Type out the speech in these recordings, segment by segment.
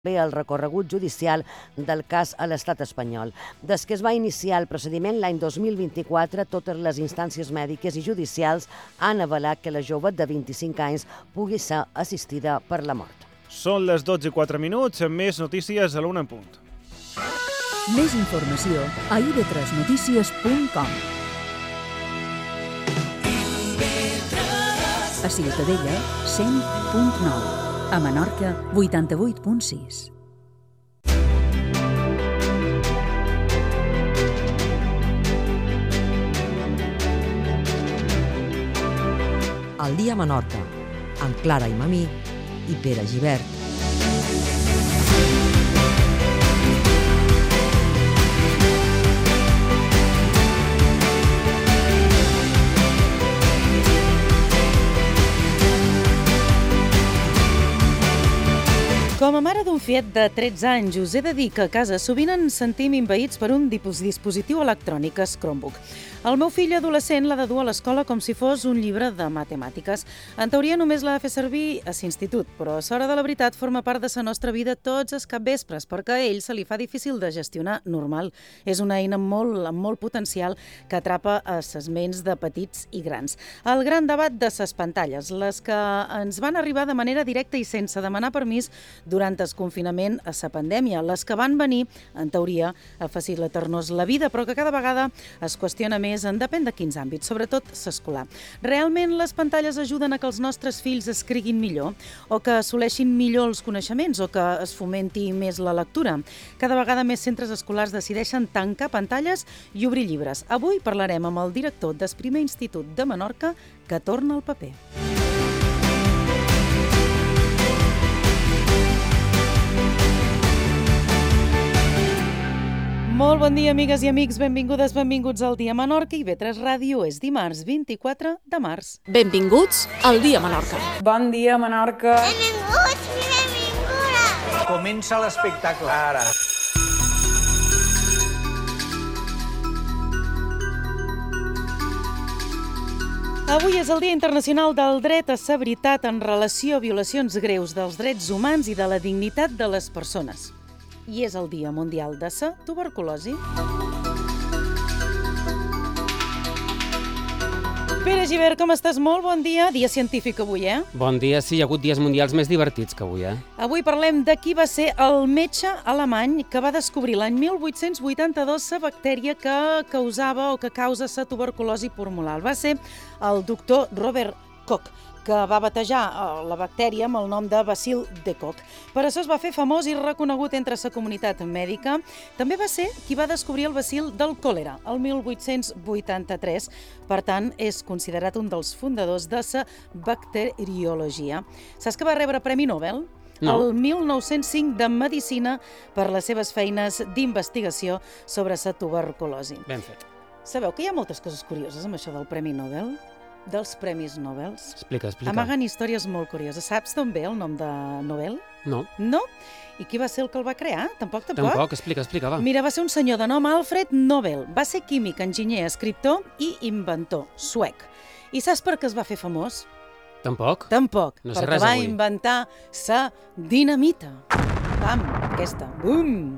el recorregut judicial del cas a l'estat espanyol. Des que es va iniciar el procediment l'any 2024, totes les instàncies mèdiques i judicials han avalat que la jove de 25 anys pugui ser assistida per la mort. Són les 12:04, més notícies a l'una en punt. Més informació a ib3notícies.com. A Ciutadella, 100.9. A Menorca, 88.6. Al dia a Menorca, amb Clara i Mamí i Pere Gibert. Com a mare d'un fiet de 13 anys, us he de dir que a casa sovint ens sentim envaïts per un dispositiu electrònic, Chromebook. El meu fill adolescent l'ha de dur a l'escola com si fos un llibre de matemàtiques. En teoria només l'ha de fer servir a l'institut, però a l'hora de la veritat forma part de la nostra vida tots els capvespres, perquè a ell se li fa difícil de gestionar normal. És una eina amb molt potencial que atrapa a ses ments de petits i grans. El gran debat de ses pantalles, les que ens van arribar de manera directa i sense demanar permís durant el confinament a la pandèmia, les que van venir, en teoria, a facilitar-nos la vida, però que cada vegada es qüestiona més en depèn de quins àmbits, sobretot l'escolar. Realment les pantalles ajuden a que els nostres fills escriguin millor, o que assoleixin millor els coneixements, o que es fomenti més la lectura. Cada vegada més centres escolars decideixen tancar pantalles i obrir llibres. Avui parlarem amb el director del primer institut de Menorca que torna al paper. Molt bon dia, amigues i amics. Benvingudes, benvinguts al Dia Menorca. IB3 Ràdio és dimarts 24 de març. Benvinguts al Dia Menorca. Bon dia, Menorca. Benvinguts i benvingudes. Comença l'espectacle, ara. Avui és el Dia Internacional del Dret a la Veritat en relació a violacions greus dels drets humans i de la dignitat de les persones. I és el Dia Mundial de la Tuberculosi. Pere Gibert, com estàs? Molt bon dia. Dia científic avui, Bon dia, sí, hi ha hagut dies mundials més divertits que avui, Avui parlem de qui va ser el metge alemany que va descobrir l'any 1882 la bactèria que causava o que causa la tuberculosi pulmonar. Va ser el doctor Robert Koch, que va batejar la bactèria amb el nom de bacil de Koch. Per això es va fer famós i reconegut entre la comunitat mèdica. També va ser qui va descobrir el bacil del còlera, el 1883. Per tant, és considerat un dels fundadors de la bacteriologia. Saps que va rebre Premi Nobel? No. El 1905 de Medicina per les seves feines d'investigació sobre la tuberculosi. Ben fet. Sabeu que hi ha moltes coses curioses amb això del Premi Nobel? Dels Premis Nobel. Explica. Amaguen històries molt curioses. Saps d'on ve el nom de Nobel? No. No? I qui va ser el que el va crear? Tampoc. Explica, va. Mira, va ser un senyor de nom Alfred Nobel. Va ser químic, enginyer, escriptor i inventor, suec. I saps per què es va fer famós? Tampoc. No sé perquè res va avui. inventar la dinamita. Pam, aquesta. Bum!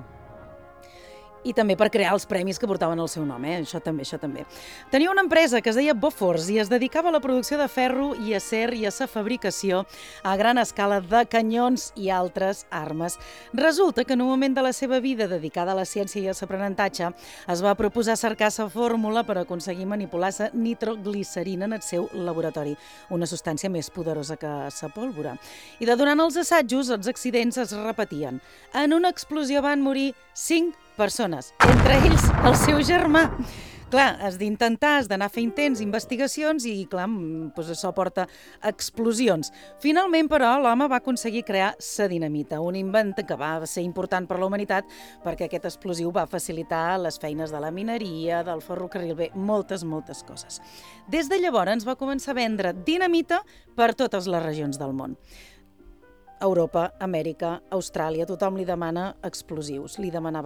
I també per crear els premis que portaven el seu nom, Això també. Tenia una empresa que es deia Bofors i es dedicava a la producció de ferro i acer i a la fabricació a gran escala de canyons i altres armes. Resulta que en un moment de la seva vida dedicada a la ciència i a l'aprenentatge es va proposar cercar la fórmula per aconseguir manipular la nitroglicerina en el seu laboratori, una substància més poderosa que la pólvora. I durant els assajos, els accidents es repetien. En una explosió van morir 5 persones, entre ells el seu germà. Clar, has d'intentar, has d'anar a fer intents, investigacions i, clar, doncs això porta explosions. Finalment, però, l'home va aconseguir crear la dinamita, un invent que va ser important per la humanitat perquè aquest explosiu va facilitar les feines de la mineria, del ferrocarril, bé, moltes coses. Des de llavors ens va començar a vendre dinamita per totes les regions del món. Europa, Amèrica, Austràlia, tothom li demanava explosius.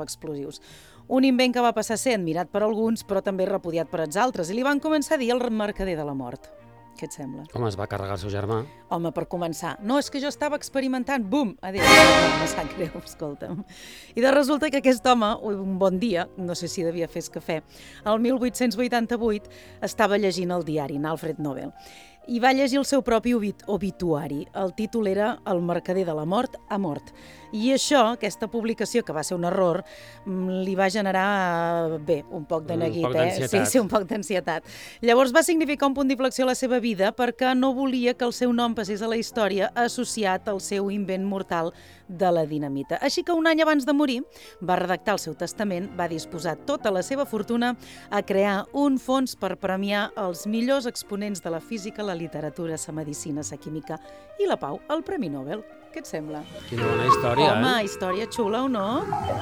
Un invent que va passar a ser admirat per alguns, però també repudiat per els altres, i li van començar a dir el mercader de la mort. Què et sembla? Home, es va carregar el seu germà. Home, per començar. No, és que jo estava experimentant. Bum! Adéu. No sap greu, escolta'm. I de resulta que aquest home, un bon dia, no sé si devia fer cafè, el 1888 estava llegint el diari, Alfred Nobel, i va llegir el seu propi obituari. El títol era El mercader de la mort ha mort. I això, aquesta publicació, que va ser un error, li va generar, bé, un poc de neguit. Un poc d'ansietat. Sí, un poc d'ansietat. Llavors va significar un punt d'inflexió a la seva vida perquè no volia que el seu nom passés a la història associat al seu invent mortal de la dinamita. Així que un any abans de morir va redactar el seu testament, va disposar tota la seva fortuna a crear un fons per premiar els millors exponents de la física, la literatura, la medicina, la química i la pau, el Premi Nobel. Què et sembla? Quina bona història, Home, història xula o no?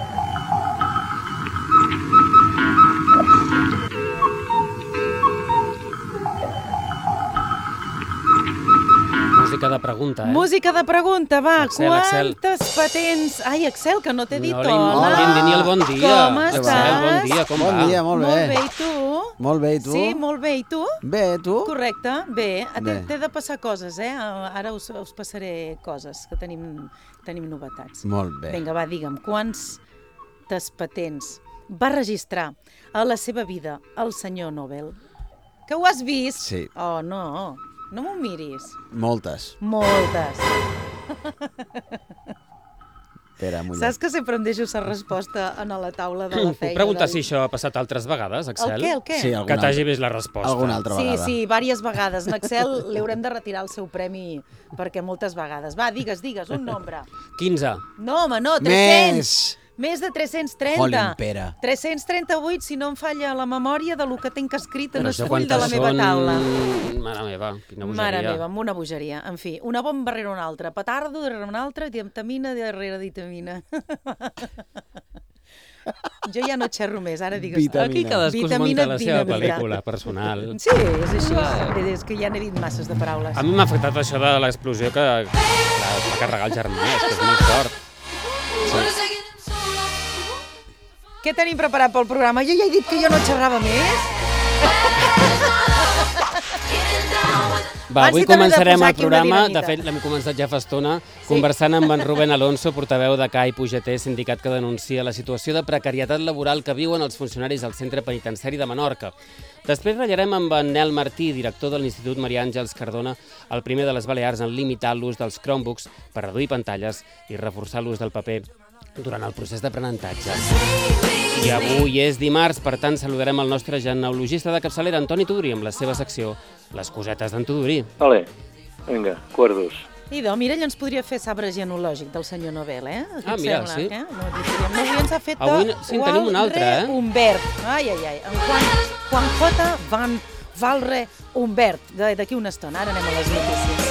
Música de pregunta, Música de pregunta, va. Excel, Quantes patents... Ai, Excel, que no t'he dit hola. Ni el bon dia. Com estàs? Excel, bon dia, com va? Bon dia, molt bé. Molt bé, i tu? Molt bé, i tu? Sí, molt bé, i tu? Bé, tu? Correcte, bé. Bé. T'he de passar coses, Ara us passaré coses, que tenim novetats. Molt bé. Vinga, va, digue'm, quantes patents va registrar a la seva vida el senyor Nobel? Que ho has vist? Sí. Oh, no m'ho miris. Moltes. Moltes. Pere, mullat. Saps que sempre em deixo la resposta a la taula de la feina? Puc preguntar si això ha passat altres vegades, Excel? El què? Sí, que t'hagi vist la resposta. Alguna altra vegada. Sí, diverses vegades. En Excel li haurem de retirar el seu premi perquè moltes vegades. Va, digues, un nombre. 15. No, home, no, 300. Més! Més de 330. Jolín, Pere. 338, si no em falla la memòria de lo que tinc escrit en Però el això full de la quantes meva són? taula. Mare meva, quina bogeria. Mare meva, amb una bogeria. En fi, una bomba darrere una altra, petardo darrere una altra, diamtamina darrere ditamina. Jo ja no xerro més, ara digues... Vitamina. Aquí cadascú es munta la seva pel·lícula personal. Sí, és així. És que ja n'he dit masses de paraules. A mi m'ha afectat això de l'explosió que es va carregar el germà, és que és molt fort. Sí. Què tenim preparat pel programa? Jo ja he dit que jo no xerrava més. Va, Abans avui sí també he de començarem posar el aquí una programa, dinamita. de fet l'hem començat ja fa estona, conversant amb en Rubén Alonso, portaveu de CAI UGT, sindicat que denuncia la situació de precarietat laboral que viuen els funcionaris al centre penitenciari de Menorca. Després ratllarem amb en Nel Martí, director de l'Institut Maria Àngels Cardona, el primer de les Balears en limitar l'ús dels Chromebooks per reduir pantalles i reforçar l'ús del paper durant el procés d'aprenentatge. I avui és dimarts, per tant saludarem el nostre genealogista de capçalera, Antoni Tudori, amb la seva secció Les cosetes d'en Tudori. Vale, vinga, cuerdos. Idò, mira, ell ens podria fer sabre genològic del senyor Nobel, Què et mira, sembla, sí. No, avui ens ha fet Avui sí, en tenim un altre, Humbert. Ai. En Juan J. Van Valre Humbert. D'aquí una estona, ara anem a les notícies.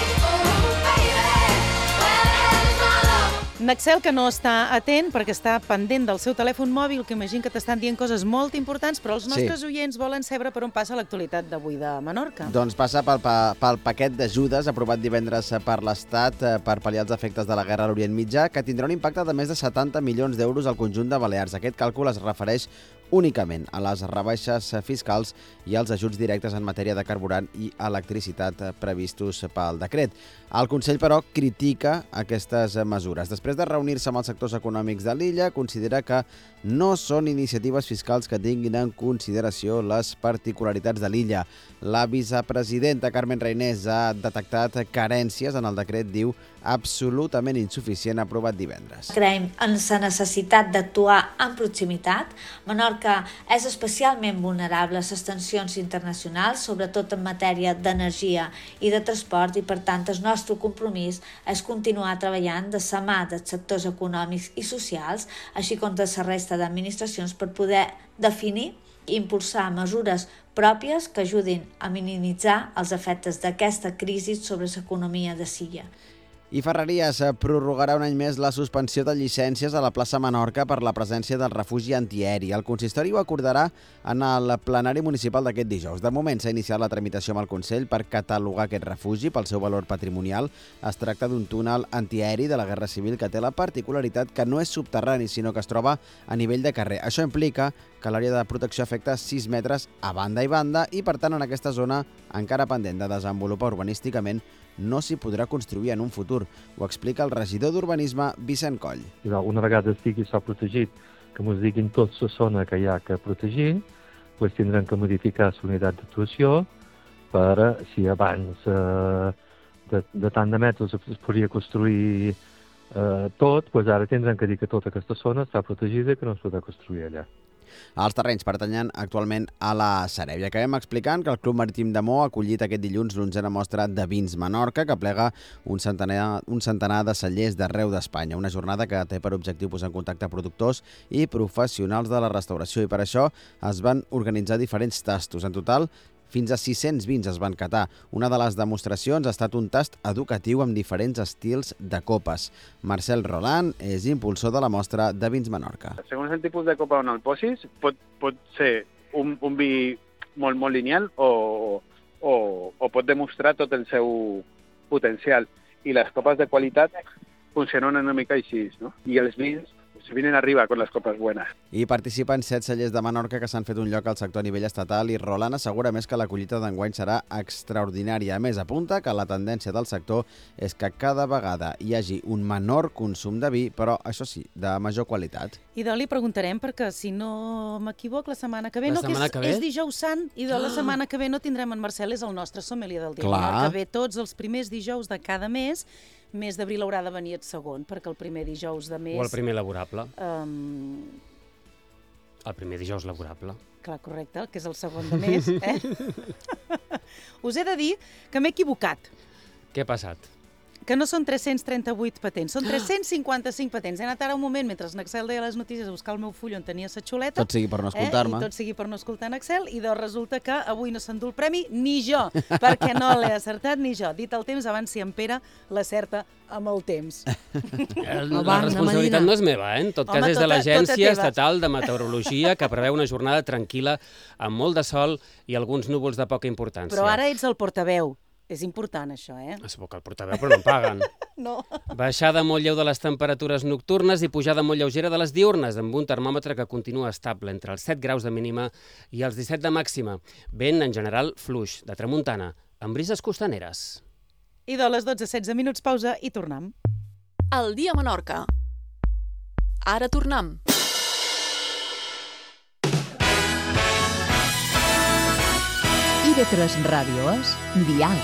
N'Axel, que no està atent perquè està pendent del seu telèfon mòbil, que imagino que t'estan dient coses molt importants, però els nostres oients volen saber per on passa l'actualitat d'avui de Menorca. Doncs passa pel paquet d'ajudes aprovat divendres per l'Estat per pal·liar els efectes de la guerra a l'Orient Mitjà, que tindrà un impacte de més de 70 milions d'euros al conjunt de Balears. Aquest càlcul es refereix únicament a les rebaixes fiscals i als ajuts directes en matèria de carburant i electricitat previstos pel decret. El Consell, però, critica aquestes mesures. Després de reunir-se amb els sectors econòmics de l'illa, considera que no són iniciatives fiscals que tinguin en consideració les particularitats de l'illa. La vicepresidenta Carmen Reinés ha detectat carències en el decret, diu, absolutament insuficient, aprovat divendres. Creiem en la necessitat d'actuar en proximitat. Menorca és especialment vulnerable a les tensions internacionals, sobretot en matèria d'energia i de transport, i per tant el nostre compromís és continuar treballant de la mà dels sectors econòmics i socials, així com de la resta d'administracions, per poder definir i impulsar mesures pròpies que ajudin a minimitzar els efectes d'aquesta crisi sobre l'economia de l'illa. I Ferreries prorrogarà un any més la suspensió de llicències a la plaça Menorca per la presència del refugi antiaeri. El consistori ho acordarà en el plenari municipal d'aquest dijous. De moment s'ha iniciat la tramitació amb el Consell per catalogar aquest refugi pel seu valor patrimonial. Es tracta d'un túnel antiaeri de la Guerra Civil que té la particularitat que no és subterrani, sinó que es troba a nivell de carrer. Això implica que l'àrea de protecció afecta 6 metres a banda i banda i, per tant, en aquesta zona encara pendent de desenvolupar urbanísticament, no s'hi podrà construir en un futur. Ho explica el regidor d'Urbanisme, Vicent Coll. Una vegada estigui això protegit, que ens diguin tota la zona que hi ha que protegir, doncs tindrem que modificar la unitat d'actuació per, si abans de tant de metres es podria construir tot, doncs ara tindrem que dir que tota aquesta zona està protegida i que no es podrà construir allà. Els terrenys pertanyen actualment a la Sareb. I acabem explicant que el Club Marítim de Mo ha acollit aquest dilluns l'11a mostra de vins Menorca, que plega un centenar de cellers d'arreu d'Espanya. Una jornada que té per objectiu posar en contacte productors i professionals de la restauració. I per això es van organitzar diferents tastos. En total, fins a 600 vins es van catar. Una de les demostracions ha estat un tast educatiu amb diferents estils de copes. Marcel Roland és impulsor de la mostra de vins Menorca. Segons el tipus de copa on el posis, pot ser un vi molt lineal o pot demostrar tot el seu potencial. I les copes de qualitat funcionen una mica així, no? I els vins se vienen arriba con las copas buenas. I participen 7 cellers de Menorca que s'han fet un lloc al sector a nivell estatal i Roland assegura més que la collita d'enguany serà extraordinària. A més, apunta que la tendència del sector és que cada vegada hi hagi un menor consum de vi, però, això sí, de major qualitat. I li preguntarem, perquè si no m'equivoc, la setmana que ve, és dijous sant, i de la setmana que ve no tindrem en Marcel, és el nostre sommelier del dia. Que ve tots els primers dijous de cada mes. Mes d'abril haurà de venir el segon, perquè el primer dijous de mes... O el primer laborable. El primer dijous laborable. Clar, correcte, que és el segon de mes. Us he de dir que m'he equivocat. Què ha passat? Que no són 338 patents, són 355 patents. He anat ara un moment, mentre en Axel deia les notícies, a buscar el meu full on tenia la xuleta. Tot sigui per no escoltar-me. I tot sigui per no escoltar en Axel, i doncs resulta que avui no s'endú el premi ni jo, perquè no l'he acertat ni jo. Dit el temps, abans si en Pere l'acerta amb el temps. La responsabilitat no és meva, En tot cas és de l'Agència Estatal de Meteorologia, que preveu una jornada tranquil·la amb molt de sol i alguns núvols de poca importància. Però ara ets el portaveu. És important, això, Es puc el portaveu, però no em paguen. No. Baixada molt lleu de les temperatures nocturnes i pujada molt lleugera de les diürnes, amb un termòmetre que continua estable entre els 7 graus de mínima i els 17 de màxima. Vent, en general, fluix, de tramuntana, amb brises costaneres. I de les 12:16 minuts, pausa i tornem. El dia a Menorca. Ara tornem. IB3 Ràdio és Dial.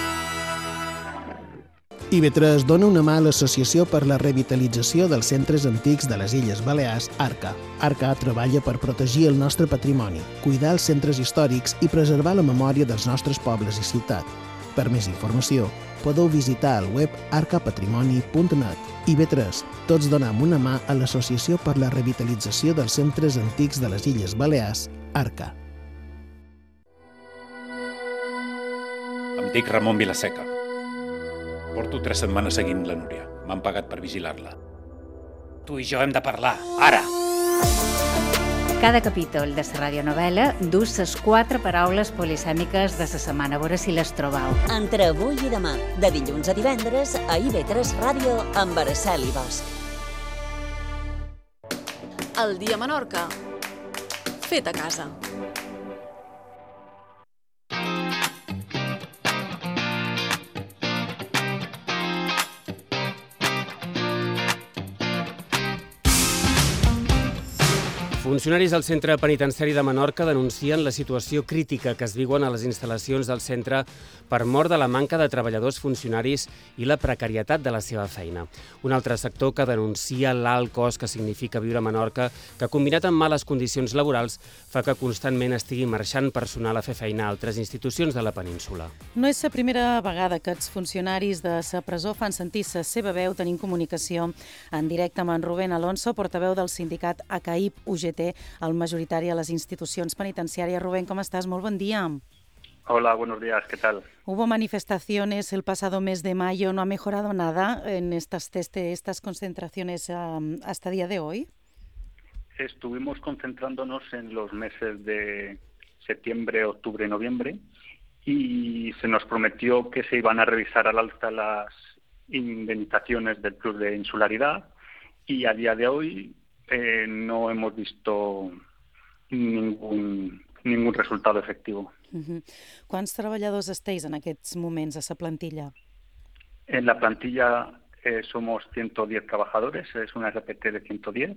IB3 dona una mà a l'Associació per la Revitalització dels Centres Antics de les Illes Balears, ARCA. ARCA treballa per protegir el nostre patrimoni, cuidar els centres històrics i preservar la memòria dels nostres pobles i ciutat. Per més informació, podeu visitar el web arcapatrimoni.net. IB3, tots donem una mà a l'Associació per la Revitalització dels Centres Antics de les Illes Balears, ARCA. Em dic Ramon Vilaseca. Porto 3 setmanes seguint la Núria. M'han pagat per vigilar-la. Tu i jo hem de parlar, ara! Cada capítol de la radionovel·la du les 4 paraules polisèmiques de la setmana. A veure si les trobau. Entre avui i demà, de dilluns a divendres, a IB3 Ràdio, amb Araceli Bosch. El dia a Menorca. Fet a casa. Funcionaris del Centre Penitenciari de Menorca denuncien la situació crítica que es viuen a les instal·lacions del centre per mort de la manca de treballadors funcionaris i la precarietat de la seva feina. Un altre sector que denuncia l'alt cost que significa viure a Menorca, que combinat amb males condicions laborals fa que constantment estigui marxant personal a fer feina a altres institucions de la península. No és la primera vegada que els funcionaris de la presó fan sentir la seva veu. Tenim comunicació en directe amb en Rubén Alonso, portaveu del sindicat ACAIP-UGT, el majoritari a les institucions penitenciàries. Rubén, com estàs? Molt bon dia. Hola, buenos días, ¿qué tal? Hubo manifestaciones el pasado mes de mayo, ¿no ha mejorado nada en estas concentraciones hasta día de hoy? Estuvimos concentrándonos en los meses de septiembre, octubre y noviembre y se nos prometió que se iban a revisar al alza las indemnizaciones del plus de insularidad y a día de hoy no hemos visto ningún resultado efectivo. ¿Cuántos treballadors esteu en aquests moments a la plantilla? En la plantilla somos 110 trabajadores, es una RPT de 110.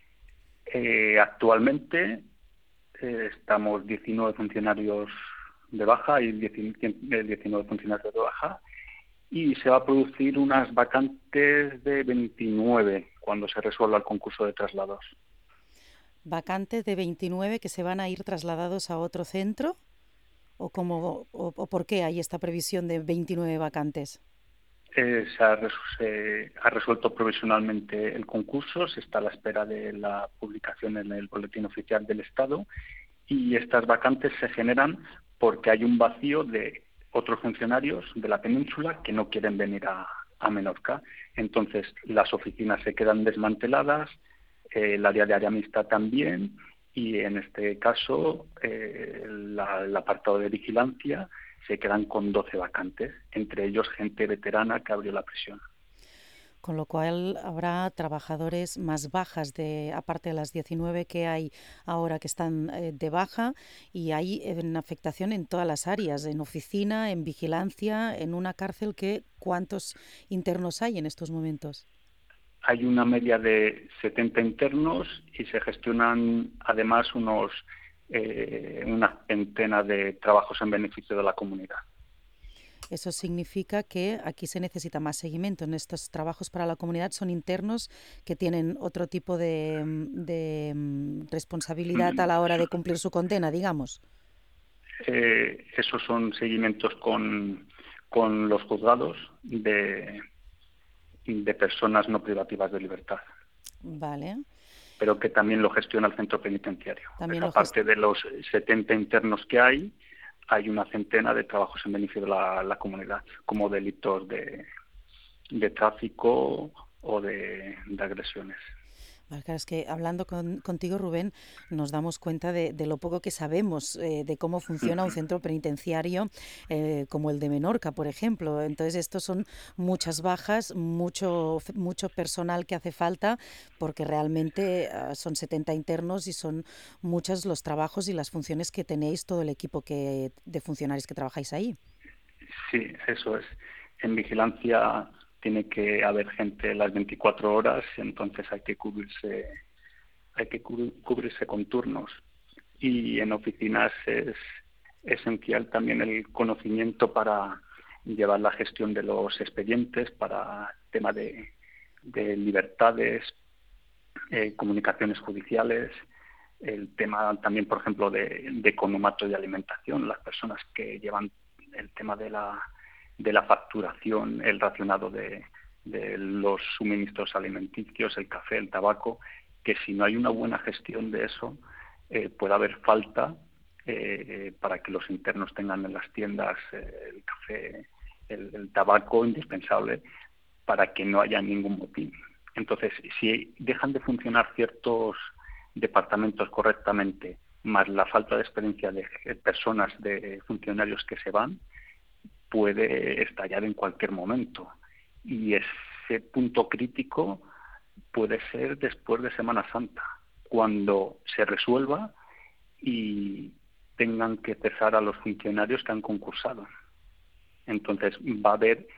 Actualmente estamos 19 funcionarios de baja y 19 funcionarios de baja y se va a producir unas vacantes de 29 cuando se resuelva el concurso de traslados. ¿Vacantes de 29 que se van a ir trasladados a otro centro? ¿O por qué hay esta previsión de 29 vacantes? Se ha resuelto provisionalmente el concurso, se está a la espera de la publicación en el Boletín Oficial del Estado y estas vacantes se generan porque hay un vacío de otros funcionarios de la península que no quieren venir a Menorca. Entonces, las oficinas se quedan desmanteladas, el área de área mixta también, y en este caso el apartado de vigilancia se quedan con 12 vacantes, entre ellos gente veterana que abrió la prisión. Con lo cual habrá trabajadores más bajas, aparte de las 19 que hay ahora que están de baja, y hay una afectación en todas las áreas, en oficina, en vigilancia, en una cárcel. ¿Cuántos internos hay en estos momentos? Hay una media de 70 internos y se gestionan además una centena de trabajos en beneficio de la comunidad. Eso significa que aquí se necesita más seguimiento. En estos trabajos para la comunidad son internos que tienen otro tipo de responsabilidad a la hora de cumplir su condena, digamos. Esos son seguimientos con los juzgados de personas no privativas de libertad. Vale. Pero que también lo gestiona el centro penitenciario. Aparte de los 70 internos que hay una centena de trabajos en beneficio de la comunidad, como delitos de tráfico o de agresiones. Claro, es que hablando contigo, Rubén, nos damos cuenta de lo poco que sabemos de cómo funciona un centro penitenciario como el de Menorca, por ejemplo. Entonces, estos son muchas bajas, mucho personal que hace falta, porque realmente son 70 internos y son muchos los trabajos y las funciones que tenéis, todo el equipo de funcionarios que trabajáis ahí. Sí, eso es. En vigilancia tiene que haber gente las 24 horas, entonces hay que cubrirse con turnos. Y en oficinas es esencial también el conocimiento para llevar la gestión de los expedientes, para el tema de libertades, comunicaciones judiciales, el tema también, por ejemplo, de economato y alimentación, las personas que llevan el tema de la facturación, el racionado de los suministros alimenticios, el café, el tabaco, que si no hay una buena gestión de eso, puede haber falta para que los internos tengan en las tiendas el café, el tabaco indispensable para que no haya ningún motín. Entonces, si dejan de funcionar ciertos departamentos correctamente, más la falta de experiencia de personas, de funcionarios que se van, puede estallar en cualquier momento. Y ese punto crítico puede ser después de Semana Santa, cuando se resuelva y tengan que cesar a los funcionarios que han concursado. Entonces va a haber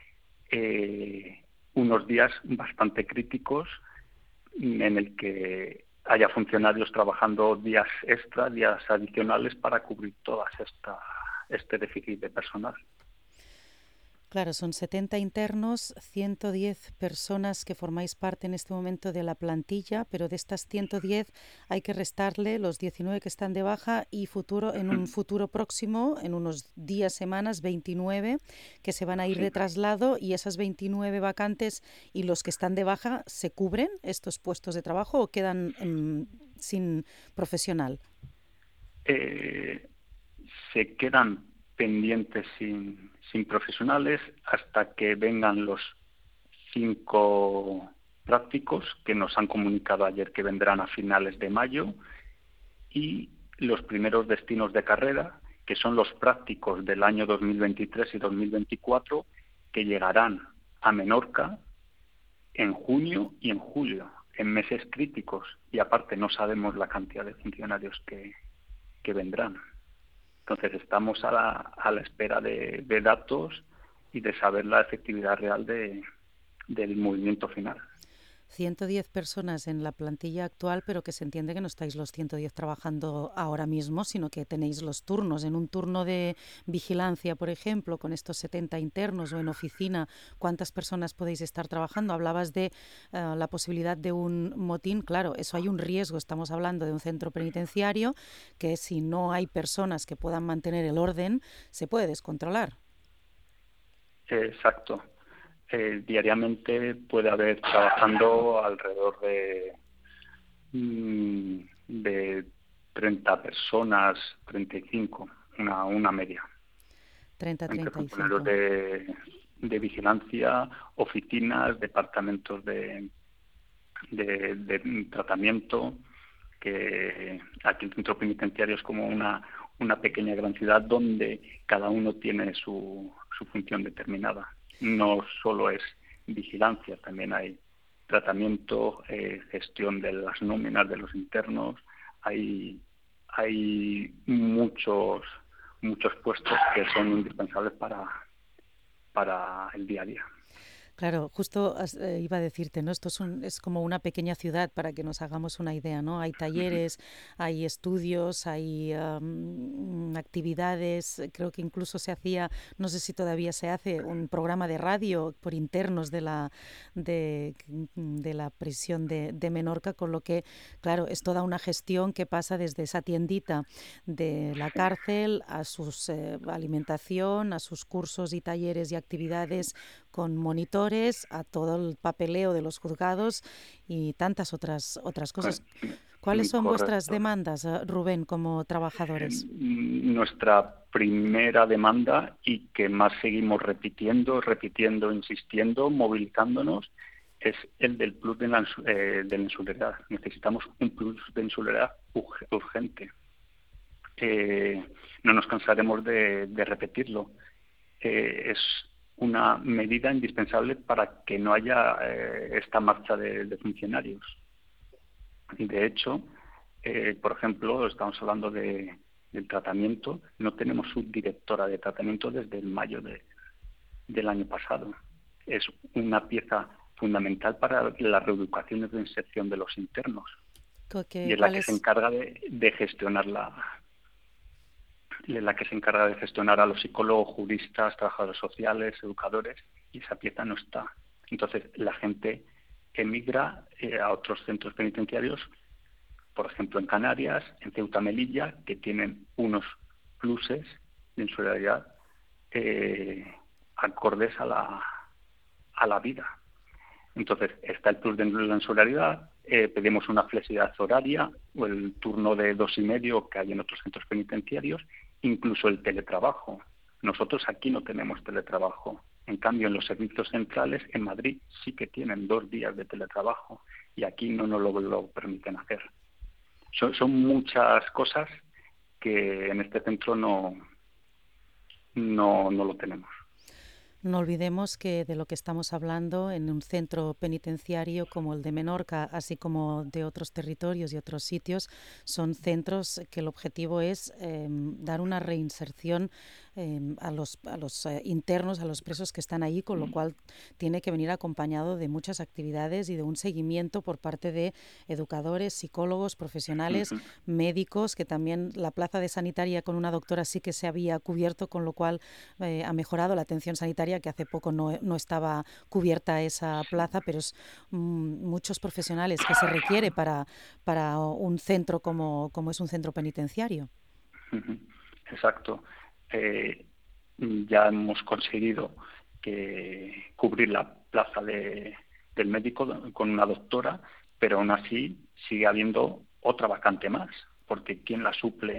unos días bastante críticos en el que haya funcionarios trabajando días extra, días adicionales para cubrir todas este déficit de personal. Claro, son 70 internos, 110 personas que formáis parte en este momento de la plantilla, pero de estas 110 hay que restarle los 19 que están de baja y en un futuro próximo, en unos días, semanas, 29 que se van a ir de traslado, y esas 29 vacantes y los que están de baja, ¿se cubren estos puestos de trabajo o quedan sin profesional? Se quedan pendientes sin profesionales hasta que vengan los 5 prácticos que nos han comunicado ayer que vendrán a finales de mayo, y los primeros destinos de carrera, que son los prácticos del año 2023 y 2024, que llegarán a Menorca en junio y en julio, en meses críticos, y aparte no sabemos la cantidad de funcionarios que vendrán. Entonces estamos a la espera de datos y de saber la efectividad real del movimiento final. 110 personas en la plantilla actual, pero que se entiende que no estáis los 110 trabajando ahora mismo, sino que tenéis los turnos. En un turno de vigilancia, por ejemplo, con estos 70 internos, o en oficina, ¿cuántas personas podéis estar trabajando? Hablabas de la posibilidad de un motín. Claro, eso hay un riesgo. Estamos hablando de un centro penitenciario que, si no hay personas que puedan mantener el orden, se puede descontrolar. Exacto. Diariamente puede haber trabajando alrededor de 30 personas, 35, una media. 30-35. Entre funcionarios de vigilancia, oficinas, departamentos de tratamiento, que aquí el centro penitenciario es como una pequeña gran ciudad donde cada uno tiene su función determinada. No solo es vigilancia, también hay tratamiento, gestión de las nóminas de los internos, hay muchos puestos que son indispensables para el día a día. Claro, justo iba a decirte, ¿no? Esto es como una pequeña ciudad, para que nos hagamos una idea, ¿no? Hay talleres, hay estudios, hay actividades. Creo que incluso se hacía, no sé si todavía se hace, un programa de radio por internos de la prisión de Menorca, con lo que, claro, es toda una gestión que pasa desde esa tiendita de la cárcel a su alimentación, a sus cursos y talleres y actividades con monitores, a todo el papeleo de los juzgados y tantas otras cosas. ¿Cuáles son vuestras demandas, Rubén, como trabajadores? Nuestra primera demanda, y que más seguimos repitiendo, insistiendo, movilizándonos, es el del plus de la insularidad. Necesitamos un plus de insularidad urgente. No nos cansaremos de repetirlo. Es una medida indispensable para que no haya esta marcha de funcionarios. De hecho, por ejemplo, estamos hablando del tratamiento. No tenemos subdirectora de tratamiento desde el mayo del año pasado. Es una pieza fundamental para las reeducaciones de inserción de los internos. Y es la que se encarga de gestionar a los psicólogos, juristas, trabajadores sociales, educadores, y esa pieza no está. Entonces, la gente emigra a otros centros penitenciarios, por ejemplo en Canarias, en Ceuta, Melilla, que tienen unos pluses de insularidad acordes a la vida. Entonces, está el plus de la insularidad, pedimos una flexibilidad horaria, o el turno de 2,5 que hay en otros centros penitenciarios, incluso el teletrabajo. Nosotros aquí no tenemos teletrabajo. En cambio, en los servicios centrales, en Madrid, sí que tienen 2 días de teletrabajo, y aquí no nos lo permiten hacer. Son muchas cosas que en este centro no lo tenemos. No olvidemos que de lo que estamos hablando en un centro penitenciario como el de Menorca, así como de otros territorios y otros sitios, son centros que el objetivo es dar una reinserción a los internos, a los presos que están ahí, con lo cual tiene que venir acompañado de muchas actividades y de un seguimiento por parte de educadores, psicólogos, profesionales, médicos, que también la plaza de sanitaria con una doctora sí que se había cubierto, con lo cual ha mejorado la atención sanitaria, que hace poco no estaba cubierta esa plaza, pero es muchos profesionales que se requiere para un centro como es un centro penitenciario. Exacto. Ya hemos conseguido cubrir la plaza del médico con una doctora, pero aún así sigue habiendo otra vacante más, porque ¿quién la suple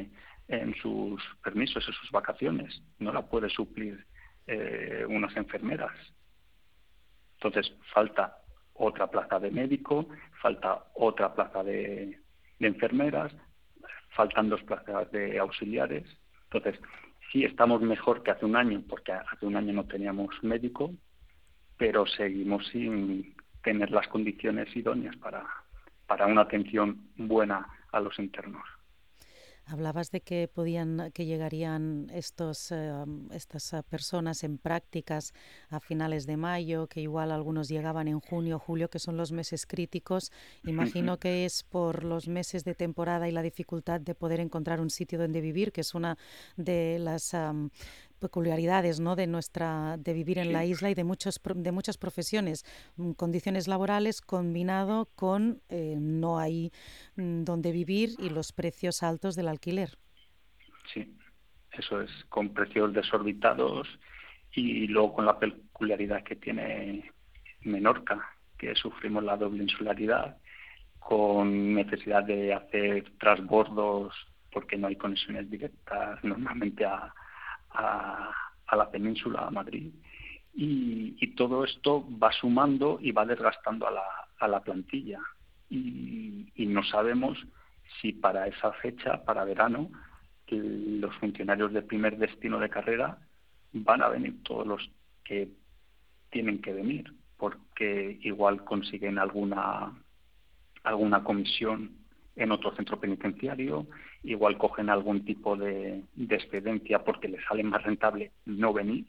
en sus permisos, en sus vacaciones. No la puede suplir unas enfermeras. Entonces, falta otra plaza de médico, falta otra plaza de enfermeras, faltan 2 plazas de auxiliares. Entonces, sí estamos mejor que hace un año, porque hace un año no teníamos médico, pero seguimos sin tener las condiciones idóneas para una atención buena a los internos. Hablabas de que llegarían estas personas en prácticas a finales de mayo, que igual algunos llegaban en junio o julio, que son los meses críticos. Imagino que es por los meses de temporada y la dificultad de poder encontrar un sitio donde vivir, que es una de las peculiaridades, ¿no?, de vivir en la isla y de muchas profesiones, condiciones laborales combinado con no hay donde vivir y los precios altos del alquiler. Sí, eso es, con precios desorbitados y luego con la peculiaridad que tiene Menorca, que sufrimos la doble insularidad, con necesidad de hacer transbordos porque no hay conexiones directas normalmente a la península, a Madrid, y todo esto va sumando y va desgastando a la plantilla, y no sabemos si para esa fecha, para verano, los funcionarios del primer destino de carrera van a venir todos los que tienen que venir, porque igual consiguen alguna comisión en otro centro penitenciario, igual cogen algún tipo de excedencia porque les sale más rentable no venir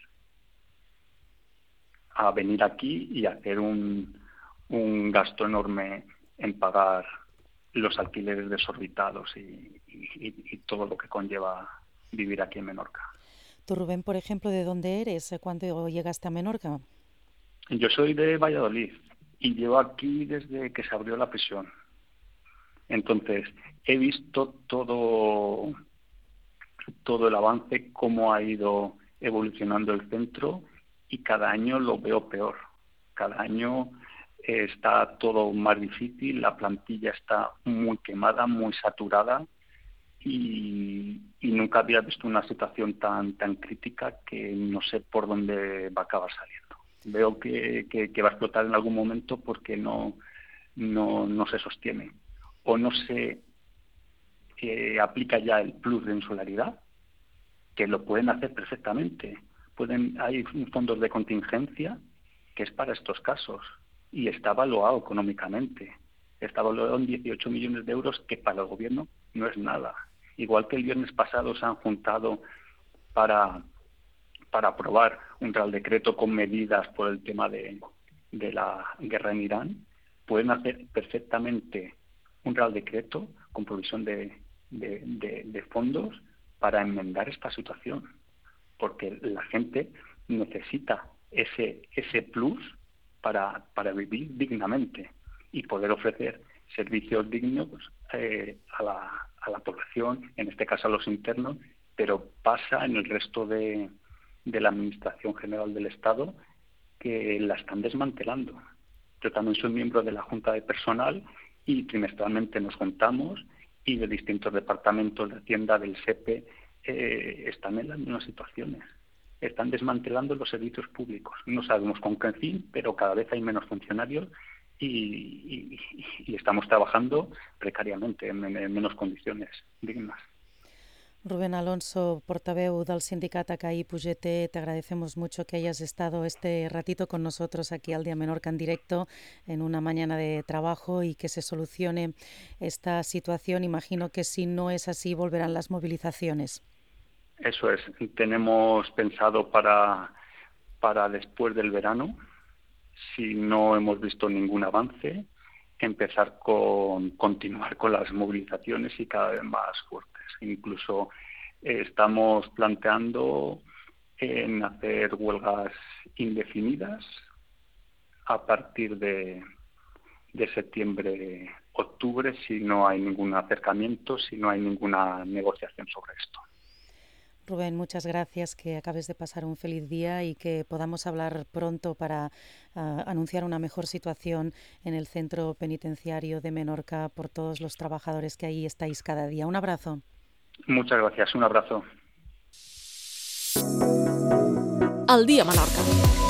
a venir aquí y hacer un gasto enorme en pagar los alquileres desorbitados y todo lo que conlleva vivir aquí en Menorca. Tú, Rubén, por ejemplo, ¿de dónde eres? ¿Cuándo llegaste a Menorca? Yo soy de Valladolid y llevo aquí desde que se abrió la prisión. Entonces, he visto todo el avance, cómo ha ido evolucionando el centro, y cada año lo veo peor. Cada año está todo más difícil, la plantilla está muy quemada, muy saturada, y nunca había visto una situación tan crítica que no sé por dónde va a acabar saliendo. Veo que va a explotar en algún momento porque no se sostiene. O no se aplica ya el plus de insularidad, que lo pueden hacer perfectamente. Hay fondos de contingencia que es para estos casos y está evaluado económicamente. Está evaluado en 18 millones de euros, que para el gobierno no es nada. Igual que el viernes pasado se han juntado para aprobar un real decreto con medidas por el tema de la guerra en Irán, pueden hacer perfectamente un real decreto con provisión de fondos para enmendar esta situación, porque la gente necesita ese plus para vivir dignamente y poder ofrecer servicios dignos a la población, en este caso a los internos, pero pasa en el resto de la Administración General del Estado, que la están desmantelando. Yo también soy miembro de la Junta de Personal y trimestralmente nos juntamos, y de distintos departamentos de Hacienda, del SEPE, están en las mismas situaciones. Están desmantelando los servicios públicos. No sabemos con qué fin, pero cada vez hay menos funcionarios y estamos trabajando precariamente, en menos condiciones dignas. Rubén Alonso, portaveu del sindicat ACAI UGT, te agradecemos mucho que hayas estado este ratito con nosotros aquí al Día Menorca en directo, en una mañana de trabajo, y que se solucione esta situación. Imagino que si no es así, volverán las movilizaciones. Eso es. Tenemos pensado para después del verano, si no hemos visto ningún avance, continuar con las movilizaciones y cada vez más fuertes. Incluso estamos planteando en hacer huelgas indefinidas a partir de septiembre, octubre, si no hay ningún acercamiento, si no hay ninguna negociación sobre esto. Rubén, muchas gracias, que acabes de pasar un feliz día y que podamos hablar pronto para anunciar una mejor situación en el centro penitenciario de Menorca por todos los trabajadores que ahí estáis cada día. Un abrazo. Muchas gracias, un abrazo. El dia a Menorca.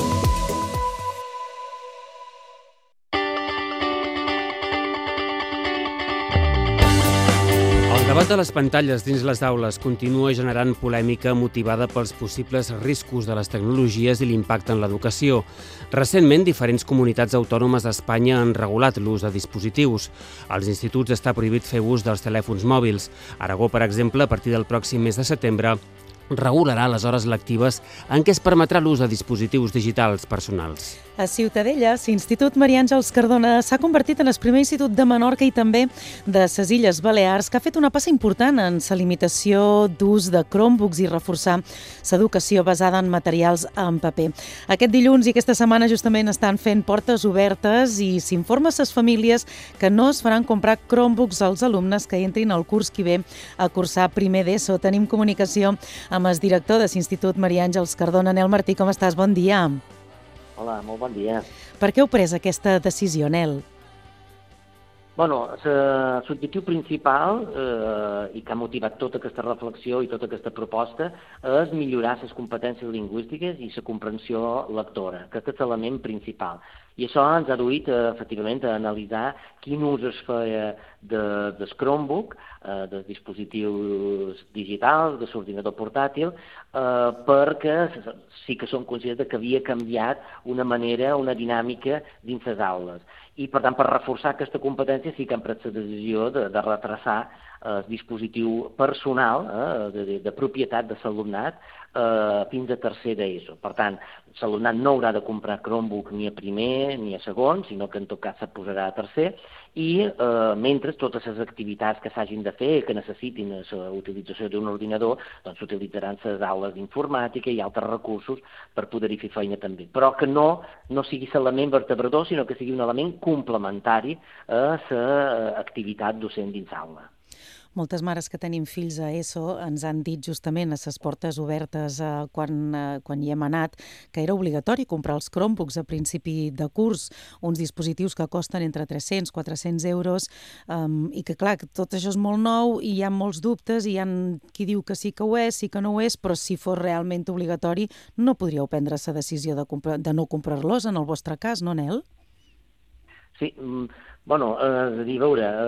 El debat de les pantalles dins les aules continua generant polèmica motivada pels possibles riscos de les tecnologies i l'impacte en l'educació. Recentment, diferents comunitats autònomes d'Espanya han regulat l'ús de dispositius. Als instituts està prohibit fer ús dels telèfons mòbils. Aragó, per exemple, a partir del pròxim mes de setembre, regularà les hores lectives en què es permetrà l'ús de dispositius digitals personals. A Ciutadella, l'Institut Maria Àngels Cardona s'ha convertit en el primer institut de Menorca i també de les Illes Balears que ha fet una passa important en la limitació d'ús de Chromebooks i reforçar l'educació basada en materials en paper. Aquest dilluns i aquesta setmana justament estan fent portes obertes i s'informa a les famílies que no es faran comprar Chromebooks als alumnes que entrin al curs que ve a cursar primer d'ESO. Tenim comunicació amb el director de l'Institut Maria Àngels Cardona, Nel Martí. Com estàs? Bon dia. Hola, molt bon dia. Per què heu pres aquesta decisió, Nel? L'objectiu principal i que ha motivat tota aquesta reflexió i tota aquesta proposta és millorar les competències lingüístiques i la comprensió lectora, que és l'element principal. I això ens ha duit, efectivament, a analitzar quin ús es feia del Chromebook, dels dispositius digitals, de l'ordinador portàtil, perquè sí que som conscients que havia canviat una manera, una dinàmica dins les aules. I, per tant, per reforçar aquesta competència sí que hem pres la decisió de retrasar el dispositiu personal de propietat de l'alumnat fins a tercer d'ESO. Per tant, l'alumnat no haurà de comprar Chromebook ni a primer ni a segon, sinó que en tot cas se posarà a tercer, i mentre totes les activitats que s'hagin de fer, que necessitin la utilització d'un ordinador, doncs s'utilitzaran les aules d'informàtica i altres recursos per poder-hi fer feina també. Però que no sigui l'element vertebrador, sinó que sigui un element complementari a l'activitat docent dins l'aula. Moltes mares que tenim fills a ESO ens han dit justament a les portes obertes quan hi hem anat que era obligatori comprar els Chromebooks a principi de curs, uns dispositius que costen entre 300-400 euros i que clar, tot això és molt nou i hi ha molts dubtes i hi ha qui diu que sí que ho és, sí que no ho és, però si fos realment obligatori no podríeu prendre la decisió de no comprar-los en el vostre cas, no, Nel? Sí, és a dir,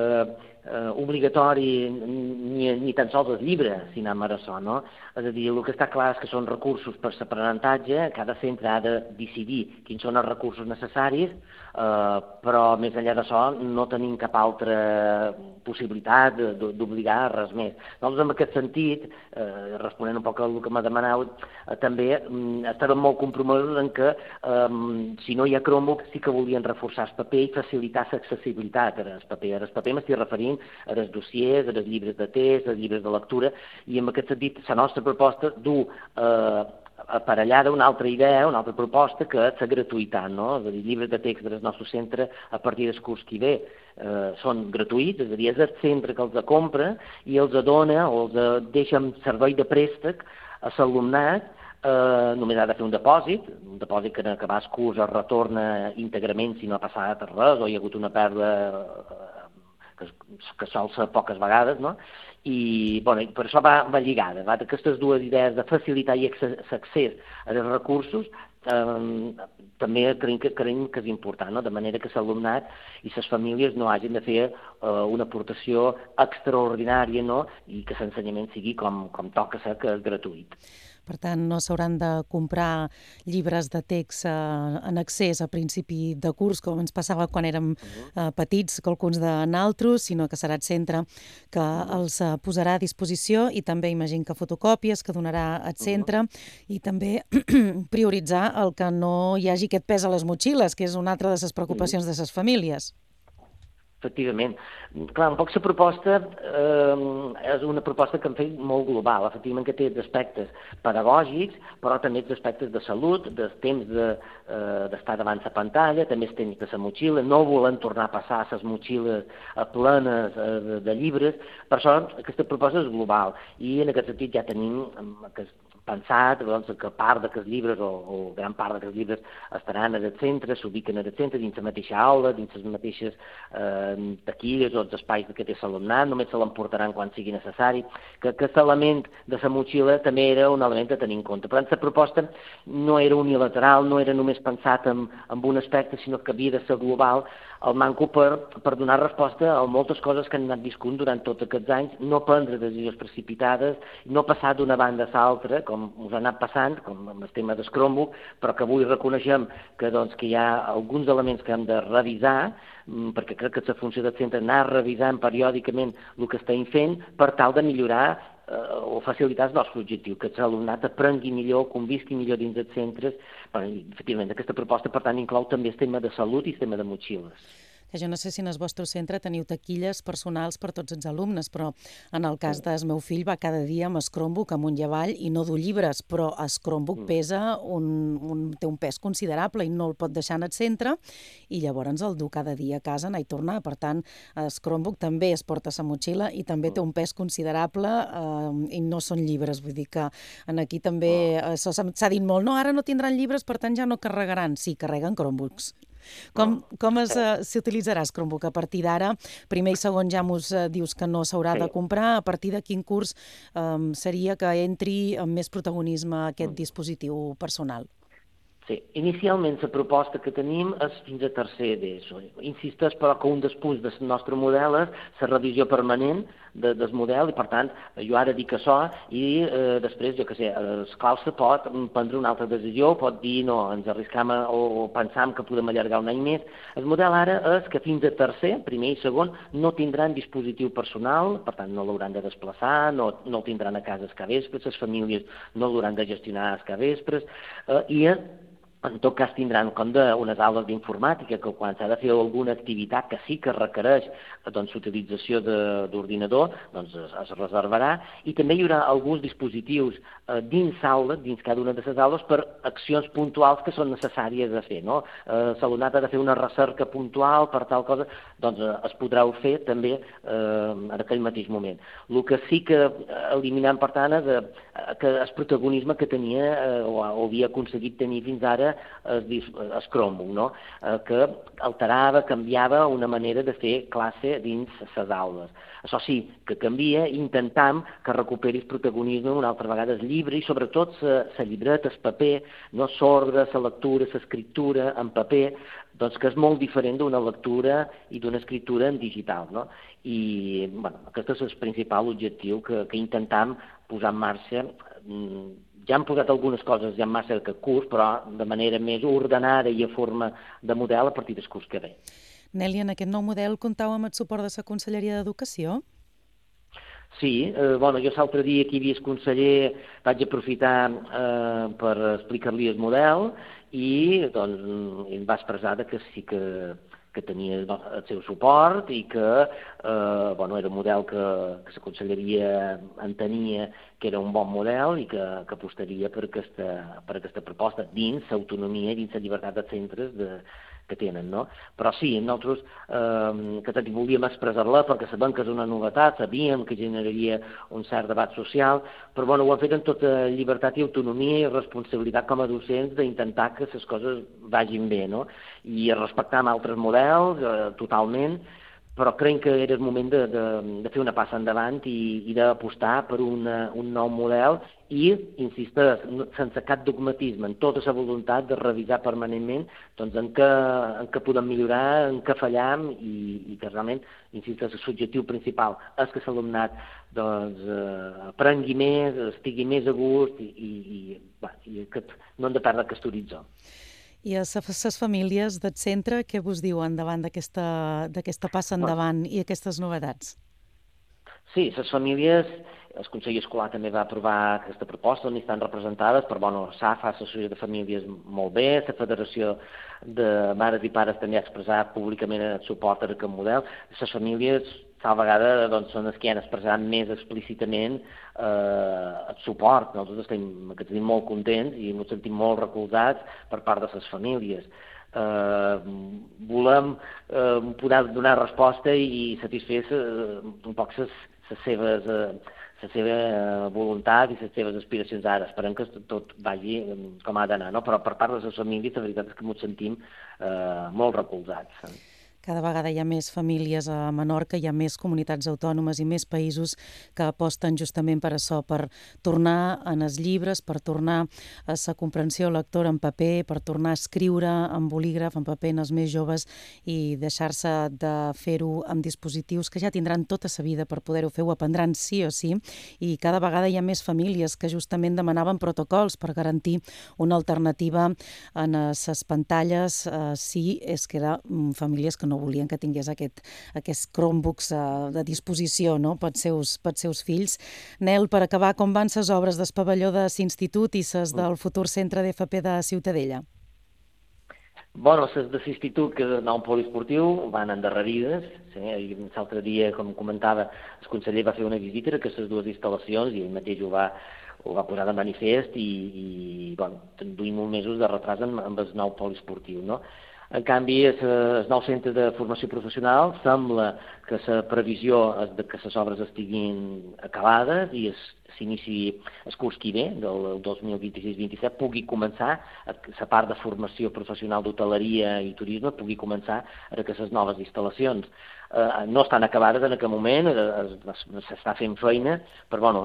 obligatori ni tan sols el llibre, si anem a això, no? És a dir, el que està clar és que són recursos per l'aprenentatge, cada centre ha de decidir quins són els recursos necessaris, però més enllà d'això no tenim cap altra possibilitat d'obligar res més. Nosaltres, en aquest sentit, responent un poc al que m'ha demanat, també estàvem molt compromesos en que si no hi ha Chromebook sí que volien reforçar el paper i facilitar l'accessibilitat al paper. El paper m'estic referint a les dossiers, a les llibres de text, als llibres de lectura, i en aquest sentit la nostra proposta du aparellada una altra idea, una altra proposta, que és la gratuïtat, no? És a dir, llibres de text del nostre centre a partir del curs que ve són gratuïts, és a dir, és el centre que els compra i els dona o els deixa en servei de préstec a l'alumnat. Només ha de fer un dipòsit que en acabar el curs es retorna íntegrament si no ha passat res o hi ha hagut una pèrdua que sol ser poques vegades, no? I per això va lligada. Aquestes dues idees de facilitar l'accés als recursos també creiem que és important, no? De manera que l'alumnat i les famílies no hagin de fer una aportació extraordinària, no? I que l'ensenyament sigui com toca ser, que és gratuït. Per tant, no s'hauran de comprar llibres de text en accés a principi de curs, com ens passava quan érem petits, alguns de naltros, sinó que serà el centre que els posarà a disposició i també imagino que fotocòpies que donarà el centre i també prioritzar el que no hi hagi aquest pes a les motxilles, que és una altra de les preocupacions de les famílies. Efectivament. Clar, un poc la proposta és una proposta que hem fet molt global, efectivament que té aspectes pedagògics, però també aspectes de salut, del temps d'estar davant la pantalla, també el temps de la motxilla, no volem tornar a passar les motxilles plenes de llibres, per això aquesta proposta és global i en aquest sentit ja tenim pensat que part d'aquests llibres, o gran part d'aquests llibres, estaran en el centre, s'ubiquen en el centre, dins la mateixa aula, dins les mateixes taquilles o els espais que té l'alumnat, només se l'emportaran quan sigui necessari, que aquest element de la motxilla també era un element a tenir en compte. Per tant, la proposta no era unilateral, no era només pensat en un aspecte, sinó que havia de ser global, el manco per donar resposta a moltes coses que han anat viscut durant tots aquests anys, no prendre decisions precipitades, no passar d'una banda a l'altra, com us ha anat passant, com amb el tema del Chromebook, però que avui reconeixem que hi ha alguns elements que hem de revisar, perquè crec que és la funció del centre anar revisant periòdicament el que estem fent per tal de millorar o facilitar el nostre objectiu, que l'alumnat aprengui millor, convisqui millor dins dels centres. Efectivament, aquesta proposta, per tant, inclou també el tema de salut i el tema de motxilles. Que jo no sé si en el vostre centre teniu taquilles personals per tots els alumnes, però en el cas del meu fill va cada dia amb el Chromebook amunt i avall i no du llibres, però el Chromebook pesa, té un pes considerable i no el pot deixar en el centre i llavors el du cada dia a casa, anar i tornar. Per tant, el Chromebook també es porta a la motxilla i també té un pes considerable i no són llibres. Vull dir que aquí també s'ha dit molt, no, ara no tindran llibres, per tant ja no carregaran. Sí, carreguen Chromebooks. Com s'utilitzarà el Chromebook? A partir d'ara, primer i segon ja mos dius que no s'haurà de comprar. A partir de quin curs seria que entri amb més protagonisme aquest dispositiu personal? Sí, inicialment la proposta que tenim és fins a tercer d'ESO. Insisteix, però, que un dels punts del nostre model és la revisió permanent del model i, per tant, jo ara dic això i després, jo què sé, esclar, se pot prendre una altra decisió, pot dir, no, ens arriscam o pensam que podem allargar un any més. El model ara és que fins a tercer, primer i segon, no tindran dispositiu personal, per tant, no l'hauran de desplaçar, no el tindran a casa els capvespres, les famílies no l'hauran de gestionar els capvespres, i en tot cas tindran com unes aules d'informàtica que quan s'ha de fer alguna activitat que sí que requereix l'utilització d'ordinador, es reservarà, i també hi haurà alguns dispositius dins aula, dins cada una de les aules, per accions puntuals que són necessàries de fer. L'alumnat ha de fer una recerca puntual per tal cosa, doncs es podrà fer també en aquell mateix moment. El que sí que eliminem, per tant, és el protagonisme que tenia o havia aconseguit tenir fins ara el Chromebook, que alterava, canviava una manera de fer classe dins les aules. Això sí, que canvia i intentam que recuperi el protagonisme una altra vegada el llibre i sobretot la llibreta, el paper, no l'ordre, la lectura, l'escriptura en paper, doncs que és molt diferent d'una lectura i d'una escriptura en digital. I aquest és el principal objectiu que intentem posar en marxa. Ja hem posat algunes coses ja en marxa d'aquest curs, però de manera més ordenada i a forma de model a partir del curs que ve. Nelly, en aquest nou model comptau amb el suport de la Conselleria d'Educació? Sí, jo l'altre dia que hi havia el conseller vaig aprofitar per explicar-li el model i em va expressar que sí que tenia el seu suport i que era un model que la Conselleria entenia que era un bon model i que apostaria per aquesta proposta dins l'autonomia i dins la llibertat dels centres que tenen. Però sí, nosaltres que volíem expressar-la perquè sabem que és una novetat, sabíem que generaria un cert debat social, però ho hem fet amb tota llibertat i autonomia i responsabilitat com a docents d'intentar que les coses vagin bé, i respectar altres models totalment, però crec que era el moment de fer una passa endavant i d'apostar per un nou model i, insisteix, sense cap dogmatisme, en tota la voluntat de revisar permanentment en què podem millorar, en què fallam i que realment, insisteix, l'objectiu principal és que l'alumnat aprengui més, estigui més a gust i que no hem de perdre aquest horitzó. I a les famílies del centre, què vos diuen davant d'aquesta passa endavant i aquestes novetats? Sí, les famílies, el Consell Escolar també va aprovar aquesta proposta on hi estan representades, però SAFA, l'Associació de Famílies, molt bé, la Federació de Mares i Pares també ha expressat públicament el suport a aquest model. Les famílies tal vegada són les que han expressat més explícitament el suport. Nosaltres estem molt contents i ens sentim molt recolzats per part de les famílies. volem poder donar resposta i satisfer un poc les seves voluntats i les seves aspiracions ara. Esperem que tot vagi com ha d'anar, no? Però per part de les famílies, la veritat és que ens sentim molt recolzats. Cada vegada hi ha més famílies a Menorca, hi ha més comunitats autònomes i més països que aposten justament per això, per tornar en els llibres, per tornar a la comprensió lectora en paper, per tornar a escriure en bolígraf, en paper, en els més joves i deixar-se de fer-ho amb dispositius que ja tindran tota la vida per poder-ho fer, ho aprendran sí o sí, i cada vegada hi ha més famílies que justament demanaven protocols per garantir una alternativa en les pantalles, sí, és que eren famílies que no volien que tingués aquests Chromebooks de disposició, no?, pels seus fills. Nel, per acabar, com van les obres del pavelló de l'Institut i les del futur centre d'FP de Ciutadella? Bueno, les de l'Institut, que és el nou poliesportiu, van endarrerides. L'altre dia, com comentava, el conseller va fer una visita a aquestes dues instal·lacions i ell mateix ho va posar de manifest i duim uns mesos de retras amb el nou poliesportiu, no? En canvi, el nou centre de formació professional sembla que la previsió és que les obres estiguin acabades i s'inici el curs que ve, del 2026-27, pugui començar, la part de formació professional d'hoteleria i turisme pugui començar en aquestes noves instal·lacions. No estan acabades en aquest moment, s'està fent feina, però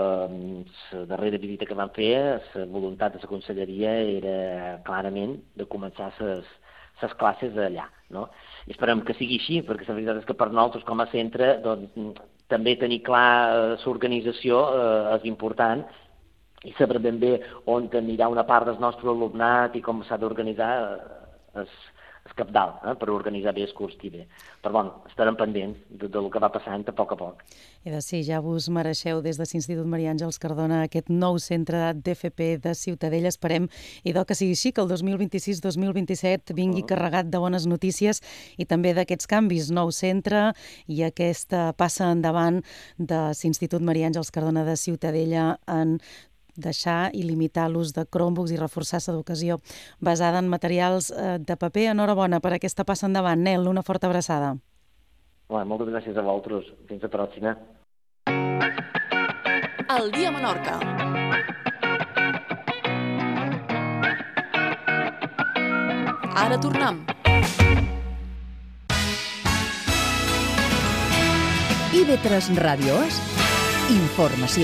la darrera visita que van fer, la voluntat de la conselleria era clarament de començar les classes allà, no? I esperem que sigui així, perquè la veritat és que per nosaltres com a centre també tenir clar l'organització és important i saber ben bé on anirà una part del nostre alumnat i com s'ha d'organitzar és cabdal per organitzar bé el curs que ve. Però estarem pendents del que va passant a poc. I sí, ja vos mereixeu des de l'Institut Maria Àngels Cardona aquest nou centre d'FP de Ciutadella. Esperem, idò, que sigui així, que el 2026-2027 vingui carregat de bones notícies i també d'aquests canvis. Nou centre i aquesta passa endavant de l'Institut Maria Àngels Cardona de Ciutadella en deixar i limitar l'ús de Chromebooks i reforçar l'educació basada en materials de paper. Enhorabona per aquesta passa endavant. Nel, una forta abraçada. Moltes gràcies a vosaltres. Fins la pròxima. El dia a Menorca. Ara tornem. IB3 Ràdio és informació.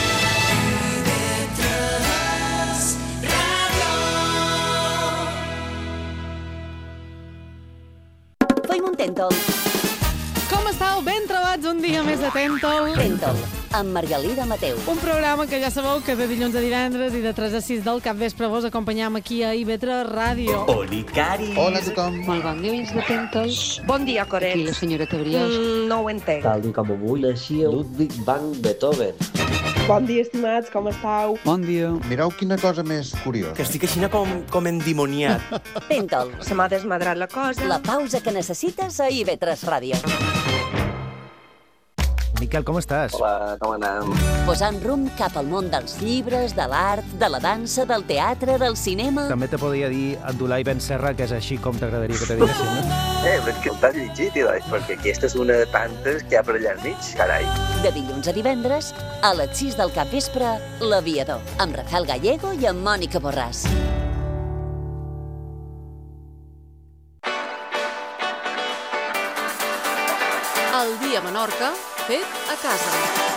Tèntol. Com estàu? Ben trobats un dia més de Tèntol. Tèntol, amb Margalida Mateu. Un programa que ja sabeu que de dilluns a divendres i de 3 a 6 del capvespre vos acompanyam aquí a IB3 Ràdio. Oli, Cari. Hola a tothom. Molt bon dia, de Tèntol. Bon dia, Coret. Aquí la senyora Tabriós. No ho entenc. Tal com avui naixia Ludwig van Beethoven. Bon dia, estimats, com estàu? Bon dia. Mireu quina cosa més curiosa. Que estic així com endimoniat. Tèntol. Se m'ha desmadrat la cosa. La pausa que necessites a IB3 Ràdio. Miquel, com estàs? Hola, com anem? Posant rumb cap al món dels llibres, de l'art, de la dansa, del teatre, del cinema... També te podria dir Abdulai Ben Serra, que és així com t'agradaria que te diguessin, no? Però és que no t'has llegit, perquè aquesta és una de tantes que hi ha per allà al mig, carai. De dilluns a divendres, a les 6 del capvespre, L'Aviador, amb Rafael Gallego i amb Mònica Borràs. El dia a Menorca, fet a casa.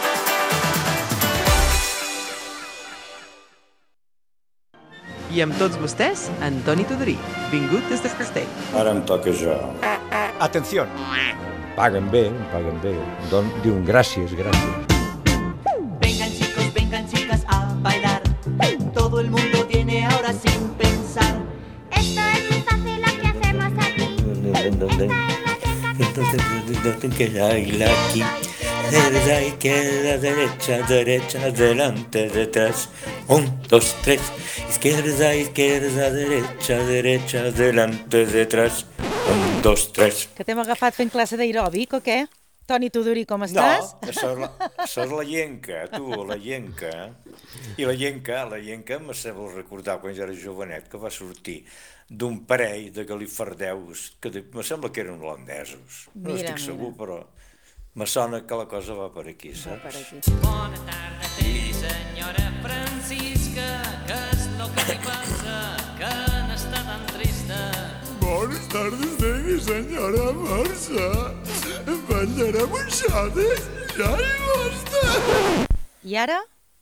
I amb tots vostès, Antoni Tudorí. Vingut des del castell. Ara em toca jo. Atenció. Paguen bé. Diuen gràcies. Vengan chicas a bailar. Todo el mundo viene ahora sin pensar. Esto es muy fácil lo que hacemos aquí. Entonces, que baila aquí. Derecha, izquierda, derecha, adelante, detrás. 1, 2, 3. Izquierda, derecha, adelante, detrás. 1, 2, 3. Que t'hem agafat fent classe d'aeròbic o què? Toni Tudorí, com estàs? No, això Saps la llenca, tu, la llenca. I la llenca me sembla recordar quan jo era jovenet, que va sortir d'un parell de galifardeus, que me sembla que eren holandesos. No estic segur, però me sona que la cosa va per aquí, saps? Bona tarda, té, senyora Francisca, què és lo que li passa, que n'està tan trista? Bones tardes, Demi, senyora Marça. Ballarem un xade, ja hi basta. I ara?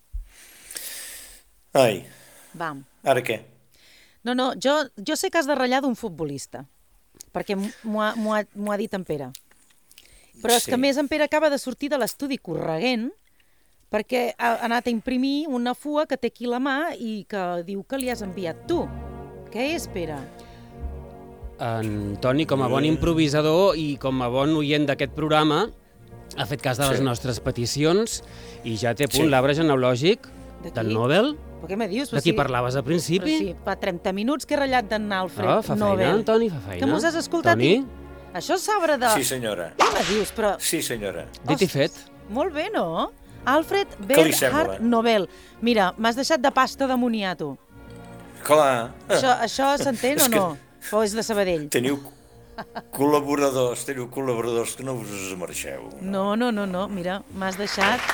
Ai. Vam. Ara què? No, jo sé que has de ratllar d'un futbolista, perquè m'ho ha dit en Pere. Però és que a més en Pere acaba de sortir de l'estudi corregent perquè ha anat a imprimir una fua que té aquí a la mà i que diu que li has enviat tu. Què és, Pere? En Toni, com a bon improvisador i com a bon oient d'aquest programa, ha fet cas de les nostres peticions i ja té a punt l'arbre genealògic d'en Nobel. Però què me dius? De qui parlaves al principi? Però sí, fa 30 minuts que he ratllat d'en Alfred Nobel. Fa feina, Toni, fa feina. Que mos has escoltat? Toni? Això és sabre de... Sí, senyora. Què me dius, però... Sí, senyora. Dit i fet. Molt bé, no? Alfred Bernhard Nobel. Mira, m'has deixat de pasta de moniato. Clar. Això s'entén o no? O és de Sabadell? Teniu col·laboradors que no us marxeu. No. Mira, m'has deixat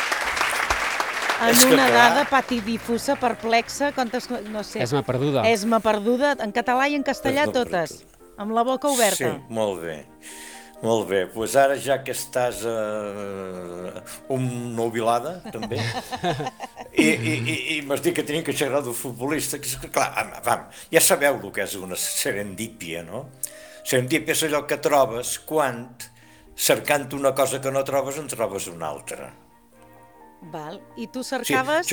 en una dada patidifusa, perplexa, no sé. Esma perduda. Esma perduda, en català i en castellà totes. Amb la boca oberta. Sí, molt bé. Molt bé, doncs ara ja que estàs nubilada, també, i m'has dit que tenim que xerrar d'un futbolista, que clar, ja sabeu el que és una serendípia, no? Serendípia és allò que trobes quan, cercant una cosa que no trobes, en trobes una altra. Val, i tu cercaves...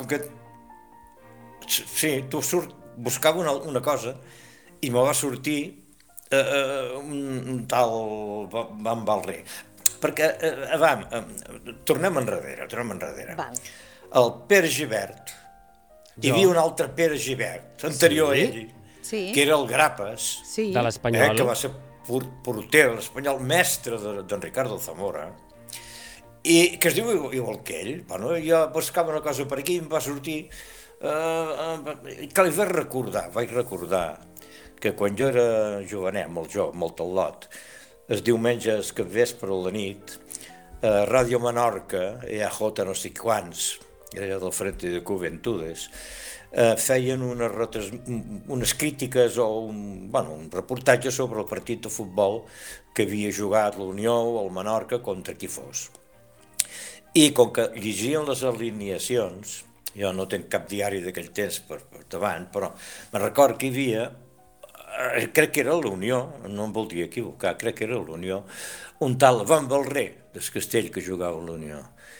Sí, buscava una cosa i me va sortir un tal Van Balré. Perquè, tornem enrere. Val. El Pere Gibert, hi havia un altre Pere Gibert, anterior a ell, que era el Grapes, de l'Espanyol, que va ser porter de l'Espanyol, mestre d'en Ricardo Zamora, i que es diu igual que ell. Bueno, jo buscava una cosa per aquí i em va sortir que li vaig recordar que quan jo era jovenet, molt al lot, els diumenges que vespre a la nit, a Ràdio Menorca, EAJ no sé quants, era del Frente de Juventudes, feien unes crítiques o un reportatge sobre el partit de futbol que havia jugat l'Unió o el Menorca contra qui fos. I com que llegien les alineacions, jo no tenc cap diari d'aquell temps per davant, però me'n record que hi havia, crec que era l'Unió, no em voldria equivocar, crec que era l'Unió, un tal Van Balré, del Castell, que jugava a l'Unió.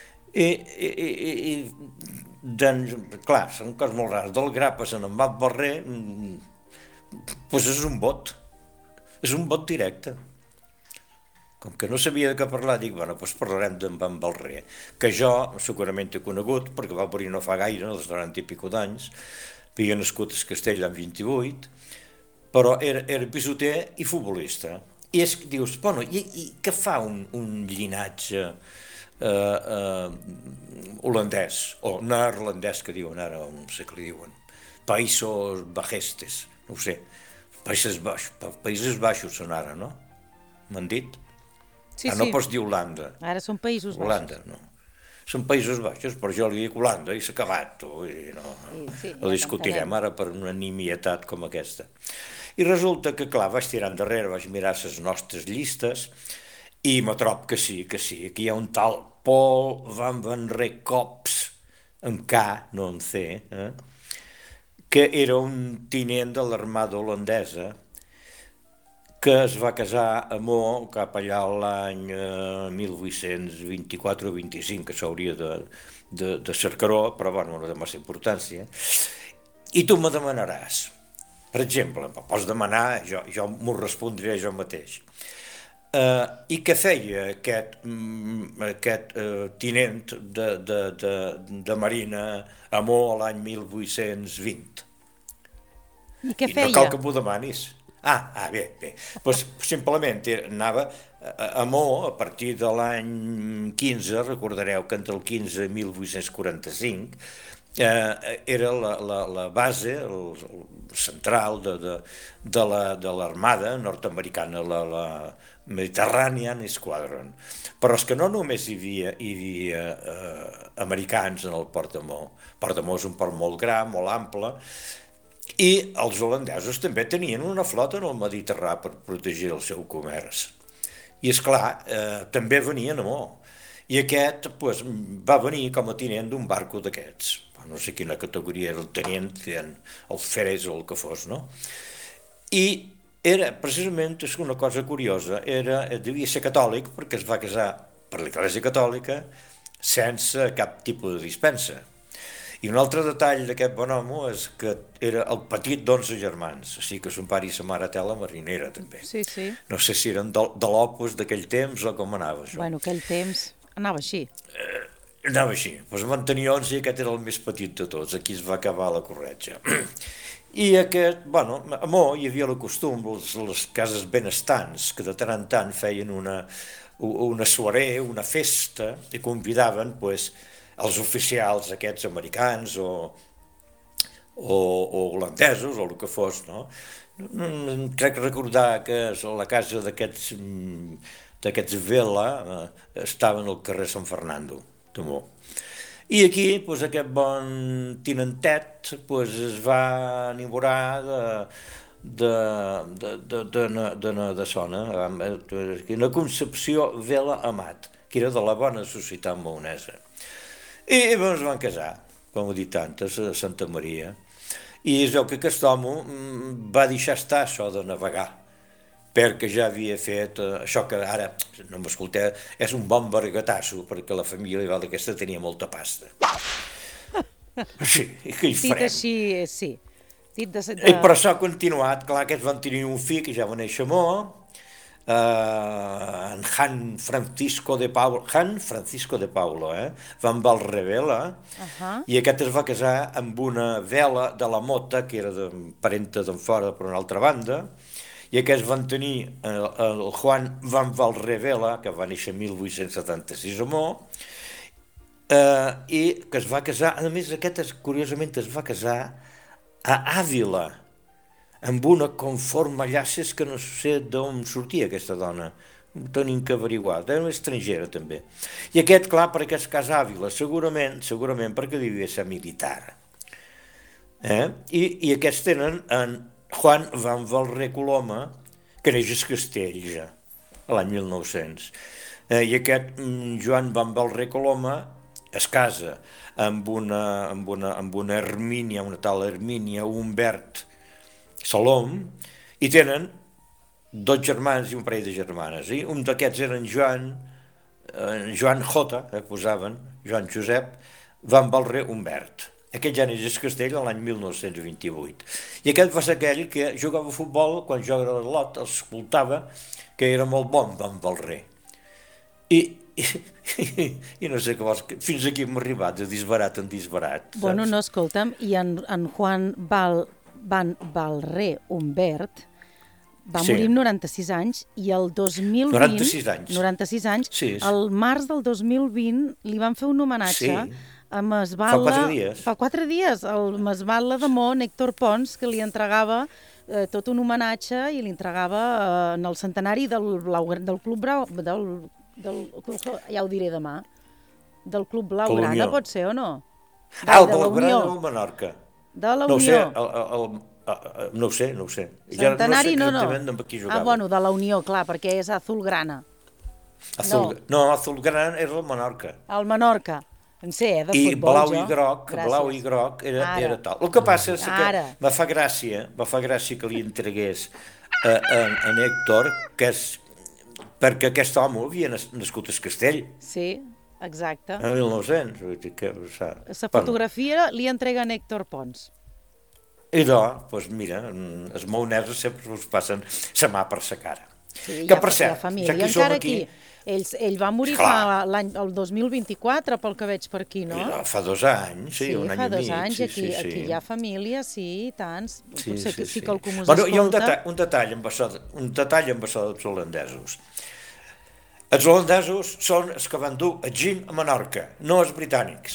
I clar, són coses molt rares. Del Grapes en Van Balré, doncs és un vot directe. Com que no sabia de què parlar, dic, bueno, doncs parlarem d'en Van Balré, que jo segurament he conegut, perquè va morir no fa gaire, als 90 i escaig d'anys, havia nascut a Castell l'any 28, però era pisoter i futbolista. I dius, bueno, i què fa un llinatge holandès, o neerlandès, que diuen ara, no sé què li diuen, Països Bajestes, no ho sé, Països Baixos són ara, no? M'han dit? Sí. No pots dir Holanda. Ara són Països Baixos. Holanda, no. Són Països Baixos, però jo li dic Holanda i s'ha acabat. No discutirem ara per una nimietat com aquesta. I resulta que, clar, vaig tirar endarrere, vaig mirar les nostres llistes i me trob que sí, que hi ha un tal Paul van Rekops, amb K, no amb C, que era un tinent de l'armada holandesa que es va casar a Mo cap allà l'any 1824 o 25, que s'hauria de cercar-ho, però bueno, no té massa importància. I tu me demanaràs, per exemple, em pots demanar, jo m'ho respondré jo mateix. I què feia aquest tinent de Marina a Mo l'any 1820? I què feia? I no cal que m'ho demanis. Bé. Pues simplement anava a Mo, a partir de l'any 15, recordareu que entre el 15 i 1845, era la base central de l'armada nord-americana, la Mediterranean Squadron. Però és que no només hi havia americans en el Port de Mo. El Port de Mo és un port molt gran, molt ample, i els holandesos també tenien una flota en el Mediterrani per protegir el seu comerç. I, esclar, també venien a Mo. I aquest va venir com a tinent d'un barco d'aquests. No sé quina categoria era el tenient, el ferès o el que fos, no? I era, precisament, és una cosa curiosa, devia ser catòlic perquè es va casar per l'Església Catòlica sense cap tipus de dispensa. I un altre detall d'aquest bon home és que era el petit d'11 germans, o sigui que son pare i sa mare tela marinera, també. Sí, sí. No sé si eren de l'Opus d'aquell temps o com anava això. Bueno, aquell temps anava així. Anava així. Doncs van tenir 11 i aquest era el més petit de tots, aquí es va acabar la corretja. I aquest, bueno, a Mo hi havia el costum, les cases benestants, que de tant en tant feien una soirée, una festa, i convidaven, doncs, els oficials aquests americans o holandesos o el que fos, no? Crec recordar que la casa d'aquests Vela estaven al carrer Sant Fernando, de Mo. I aquí, doncs, aquest bon tinentet es va enamorar de Sona, una Concepció Vela Amat, que era de la bona societat maonesa. I es van casar, com ho he dit tantes, a Santa Maria. I es veu que aquest home va deixar estar això de navegar, perquè ja havia fet això que ara, no m'escolteu, és un bon bargatasso, perquè la família aquesta tenia molta pasta. Sí, i què hi farem? Dit així, sí. I per això ha continuat, clar que van tenir un fill que ja va néixer a Mo, en Jan Francisco de Paulo, Van Valrevela, i aquest es va casar amb una Vela de la Mota, que era parenta d'en fora per una altra banda, i aquests van tenir el Juan Van Valrevela, que va néixer en 1876 a Mo, i que es va casar, a més aquest curiosament es va casar a Àvila, amb una conforme llaces que no sé d'on sortia aquesta dona, ho tenim que averiguar, era una estrangera també. I aquest, clar, per què es casa a Àvila? Segurament perquè devia ser militar. I aquests tenen en Juan Van Valré Coloma, que neix a Castell ja, l'any 1900. I aquest Joan Van Valré Coloma es casa amb una Hermínia, una tal Hermínia Humbert Salom, i tenen 2 germans i un parell de germanes. I un d'aquests eren Joan J, posaven, Joan Josep, Van Valré Humbert. Aquest ja neix a Castell l'any 1928. I aquest va ser aquell que jugava a futbol, quan jugava a l'Ot, escoltava que era molt bon Van Valré. I no sé què vols, fins aquí hem arribat, de disbarat en disbarat. Bueno, no, escolta'm, i en Juan Van Valré Humbert va morir amb 96 anys i el 2020... 96 anys. Sí. El març del 2020 li van fer un homenatge a Masbala... Fa 4 dies. Fa 4 dies, el Masbala de Mo, Héctor Pons, que li entregava tot un homenatge i li entregava en el centenari del Club Blau... ja ho diré demà. Del Club Blaugrana, pot ser o no? El Blaugrana o el Menorca? De la Unió. No ho sé. Centenari, no. Bueno, de la Unió, clar, perquè és Azulgrana. No, Azulgrana era el Menorca. El Menorca, en sé, de futbol, jo. I blau i groc era tal. El que passa és que me fa gràcia que li entregués a Héctor, que és perquè aquest home havia nascut a Castell. Sí, exacte. En 1900. La fotografia li entrega a Héctor Pons. I doncs, mira, els maonesos sempre us passen la mà per la cara. Sí, que per cert, ja que som aquí... Ell va morir el 2024, pel que veig per aquí, no? Fa 2 anys, sí, un any i mig. Sí, fa 2 anys, aquí hi ha família, sí, i tants. Sí que el comú s'escolta. Hi ha un detall amb això dels holandesos. Els holandesos són els que van dur el gin a Menorca, no els britànics.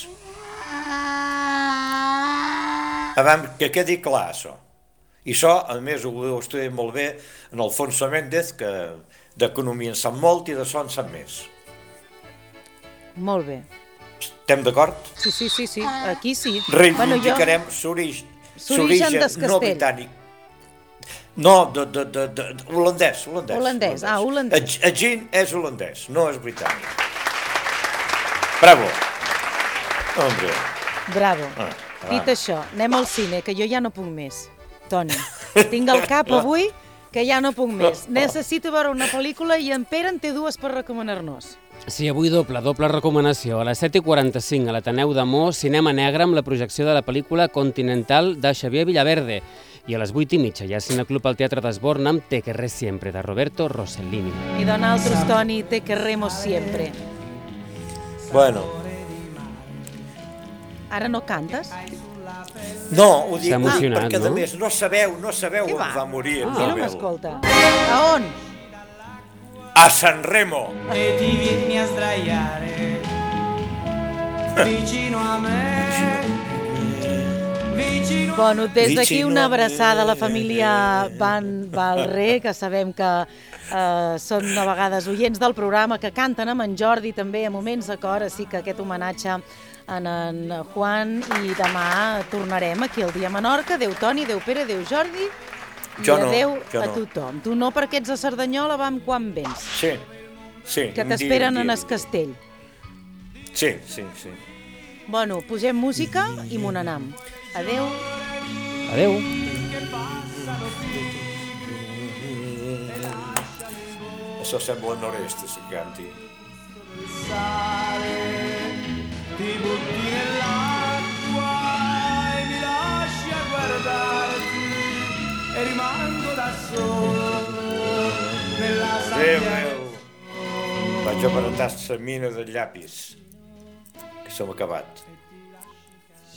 Abans que quedi clar, això. I això, a més, ho heu estudiat molt bé en Alfonso Méndez, que d'economia en sap molt i de so en sap més. Molt bé. Estem d'acord? Sí, aquí sí. Reivindicarem l'origen no britànic. No, holandès. Holandès. El gin és holandès, no és britànic. Bravo. Hombre. Bravo. Dit això, anem al cine, que jo ja no puc més. Toni, tinc el cap avui que ja no puc més. Necessito veure una pel·lícula i en Pere en té dues per recomanar-nos. Sí, avui doble recomanació. A les 7:45 a l'Ateneu de Mo, cinema negre amb la projecció de la pel·lícula Continental de Xavier Villaverde. I a les 8:30 hi ha Cineclub al Teatre d'Esborn amb Te querré siempre, de Roberto Rossellini. I nosaltres, Toni, te querremos siempre. Bueno. Ara no cantes? No, ho dic no? perquè a més no sabeu on va morir el Nobel. No m'escolta. A on? A San Remo. E ti vieni a sdraiare vicino a me. Bueno, des d'aquí una abraçada a la família Van Balré, que sabem que són a vegades oients del programa, que canten amb en Jordi també a moments de cor, així que aquest homenatge a en Juan, i demà tornarem aquí al Dia Menorca. Adéu Toni, adéu Pere, adéu Jordi, i adéu a tothom. Tu no, perquè ets a Cerdanyola, vam quan vens. Sí. Que t'esperen en el castell. Sí. Bueno, posem música i me n'anam. Adéu. Adéu. Això sembla nord-est, si canti. Ti butti nell'acqua e mi lasci a guardarti e rimango da solo nella sabbia. Vaig a apretar la mina de llapis, que se m'ha acabat.